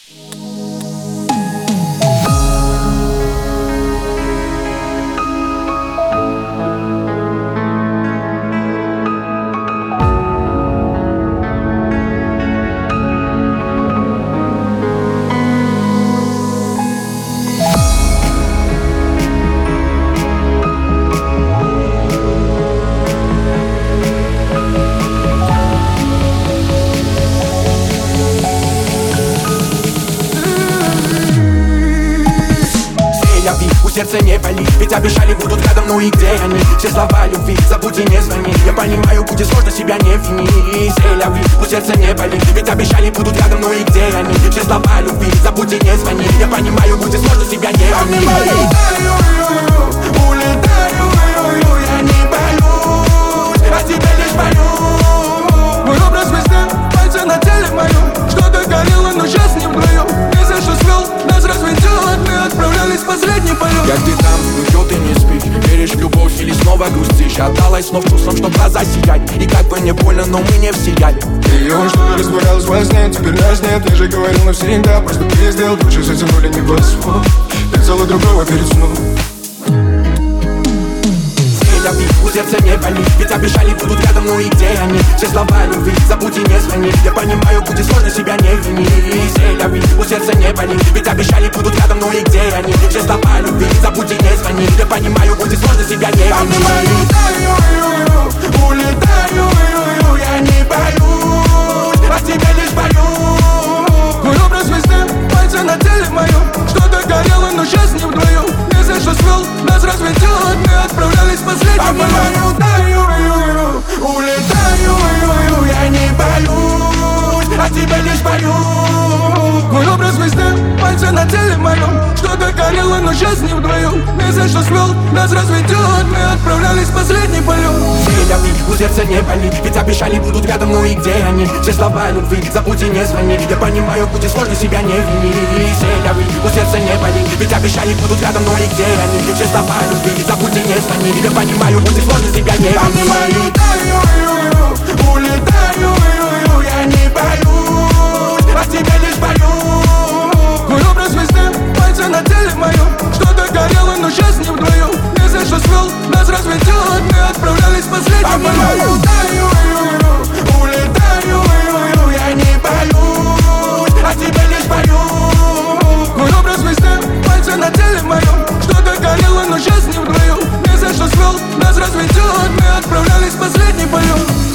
Сердце не боли, ведь обещали будут рядом, ну и где они? Все слова любви, забудь и не звони. Я понимаю, будет сложно, себя не вини. Селяви, пусть сердце не боли, ведь обещали будут рядом, ну и где они? Все слова любви, забудь и не звони. Я понимаю, будет сложно, себя не вини. Улетаю, я не боюсь, а тебя лишь боюсь. Мой образ везде, пальцы на теле моем. Что-то горело, но сейчас не вдвоем. Не за что свел, нас разведет. Мы отправлялись в последний полет. Как ты там, ну ты не спишь? Веришь в любовь или снова грустишь? Отдалась снов чувством, что глаза сияют. И как бы не больно, но мы не всияли. И он что-то растворялось во сне, теперь нас нет. Я же говорил навсегда, просто ты сделал лучше, затянули небосвод. Ты целый другого перед сном. У сердца не боли, ведь обещали будут рядом, ну и где они? Все слова любви, забудь и не звони. Я понимаю, будет сложно, себя не вини. Селяви, у сердца не боли, ведь обещали будут рядом, ну и где они? Все слова любви, забудь и не звони. Я понимаю, будет сложно, себя не вини. Улетаю, я не боюсь, а тебя лишь боюсь. Мой образ везде, пальцы на теле моем. Что-то горело, но сейчас не вдвоем. Не за что свел, нас разведет. Мы отправлялись в последний улетаю, я не боюсь, а тебя лишь боюсь. Мой образ везде, пальцы на теле моем. Что-то горело, но сейчас не вдвоем. Не за что свел, нас разведет. Мы отправлялись в последний полет. Селяви, у сердца не боли, ведь обещали будут рядом, ну и где они? Все слова любви, забудь и не звони. Я понимаю, будет сложно, себя не вини. Селяви, у сердца не боли, ведь обещали будут рядом, ну и где они? Все слова любви, забудь и не звони. Я понимаю, будет сложно, себя не вини. Улетаю, я не боюсь, а тебя лишь боюсь. Мой образ везде, пальцы на теле моем. Что-то горело, но сейчас не вдвоем. Не за что свел, нас разведет. Мы отправлялись в последний полет. Улетаю, я не боюсь, а тебя лишь боюсь. Мой образ везде, пальцы на теле моем. Что-то горело, но сейчас не вдвоем. Не за что свел, нас разведет. Мы отправлялись в последний полет.